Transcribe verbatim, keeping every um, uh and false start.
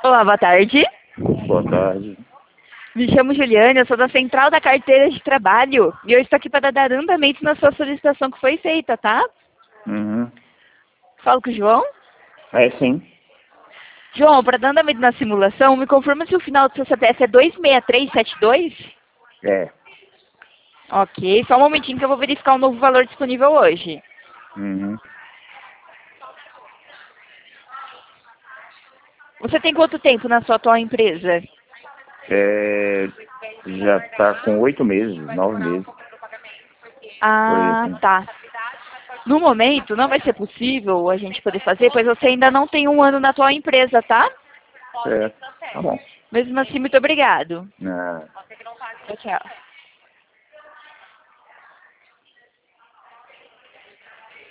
Olá, boa tarde. Boa tarde. Me chamo Juliana, eu sou da Central da Carteira de Trabalho e eu estou aqui para dar andamento na sua solicitação que foi feita, tá? Uhum. Falo com o João. É sim. João, para dar andamento na simulação, me confirma se o final do seu C P F é dois seis três sete dois? É. Ok, só um momentinho que eu vou verificar o novo valor disponível hoje. Uhum. Você tem quanto tempo na sua atual empresa? É, já tá com oito meses, nove meses. Por Ah, isso. tá. No momento, não vai ser possível a gente poder fazer, pois você ainda não tem um ano na atual empresa, tá? Certo. Tá bom. Mesmo assim, muito obrigado. Ah. Tchau, tchau.